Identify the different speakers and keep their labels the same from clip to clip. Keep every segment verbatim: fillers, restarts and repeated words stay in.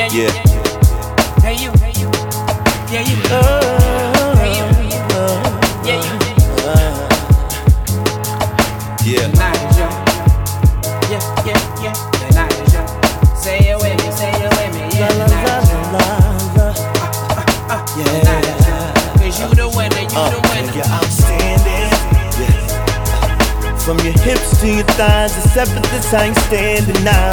Speaker 1: Yeah,
Speaker 2: Yeah.
Speaker 1: Hey you, hey you, yeah you, hey you, yeah you,
Speaker 2: Yeah.
Speaker 1: the night is young. Yeah, yeah, yeah, the night is young. Say it with me, say it with me, yeah, the night is young. The night is young. 'Cause you the winner, you the winner.
Speaker 2: You're outstanding. Yeah. From your hips to your thighs, except for this I ain't standing now.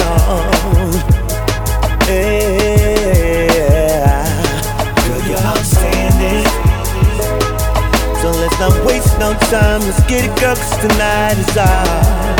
Speaker 2: Yeah. Girl, you're outstanding. So let's not waste no time. Let's get it, girl, 'cause tonight is ours.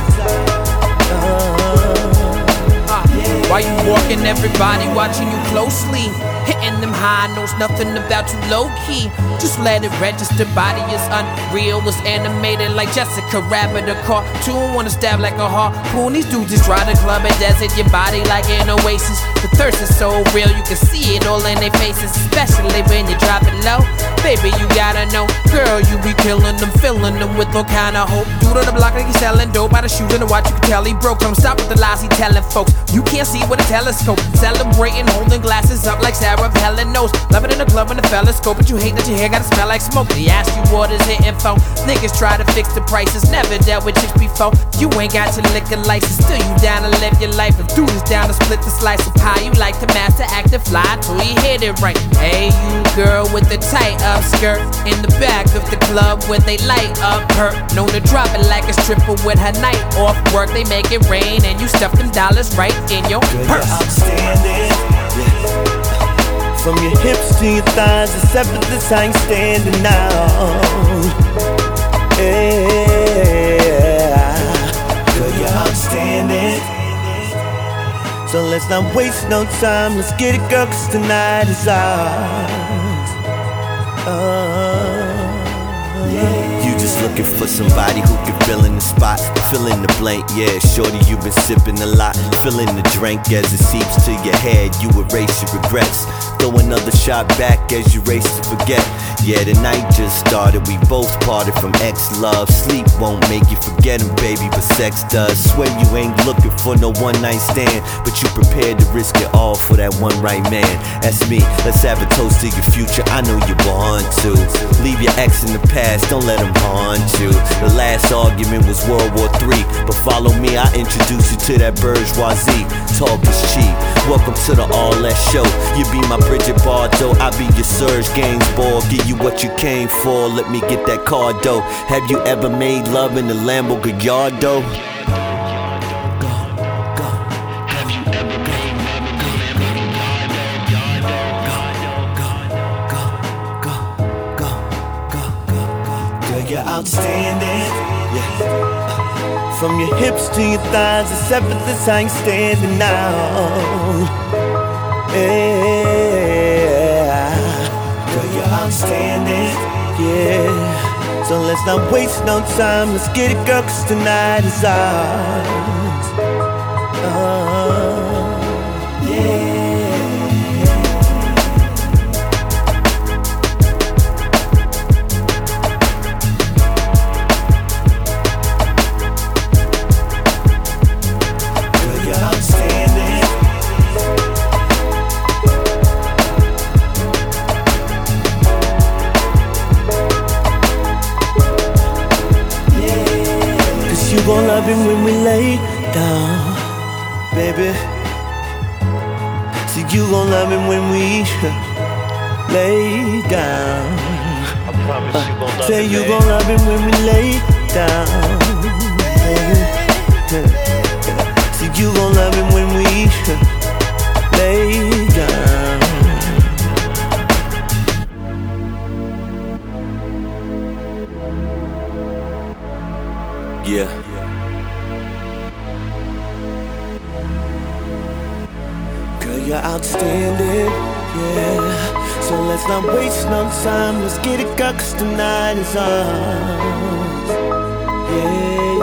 Speaker 1: While you walking, everybody watching you closely. Hitting them high notes, nothing about you low key. Just let it register, body is unreal. It's animated like Jessica Rabbit, a cartoon. Wanna stab like a harpoon. These dudes just try to club and desert your body like an oasis. The thirst is so real, you can see it all in their faces. Especially when you drop it low. Baby, you gotta know, girl, you be killing them, filling them with all kind of hope. Dude on the block like he's selling dope. By the shoes and the watch, you can tell he broke. Don't stop with the lies he telling folks. You can't see with a telescope. Celebrating, holding glasses up like Sarah Helen knows. Love it in the club when the fellas scope, but you hate that your hair gotta smell like smoke. They ask you what is it info. Niggas try to fix the prices, never dealt with chicks before. You ain't got your liquor license, still you down to live your life. If dude is down to split the slice of pie, you like to master act and fly till you hit it right. Hey, you girl with the tight up skirt in the back of the club when they light up her. Known to drop it like a stripper with her night off work. They make it rain and you stuff them dollars right in your
Speaker 2: Girl,
Speaker 1: purse.
Speaker 2: you're outstanding. Yeah. From your hips to your thighs, except for this I ain't standing now. Yeah. Girl, you're outstanding. So let's not waste no time. Let's get it, girl, 'cause tonight is ours. Oh, yeah. You just looking for somebody who can fill in the spot, fill in the blank. Yeah, shorty, you've been sipping a lot. Fill in the drink as it seeps to your head. You erase your regrets. Throw another shot back as you race to forget. Yeah, the night just started. We both parted from ex-love. Sleep won't make you forget him, baby, but sex does. Swear you ain't looking for no one-night stand, but you prepared to risk it all for that one right man. That's me. Let's have a toast to your future. I know you want to. Leave your ex in the past. Don't let him haunt you. The last argument was World War Three, but follow me. I introduce you to that bourgeoisie. Talk is cheap. Welcome to the All That Show. You be my Bridget Bardot, I be your Serge Gainsbourg. Give you what you came for, let me get that card though. Have you ever made love in the Lambo Gallardo? Girl, you're outstanding. Yeah. From your hips to your thighs, except for this I ain't standing now. Yeah. Girl, you're outstanding. Yeah. So let's not waste no time. Let's get it, girl, 'cause tonight is ours. Oh, yeah. You gon' love him when we lay down, baby. See, you gon' love him when we lay down.
Speaker 3: I promise you gon' love
Speaker 2: Say
Speaker 3: it,
Speaker 2: you
Speaker 3: babe.
Speaker 2: gon' love him when we lay down, baby. See, you gon' love him when we lay down. Yeah. Girl, you're outstanding, yeah. So let's not waste no time. Let's get it, girl, 'cause tonight is ours. Yeah.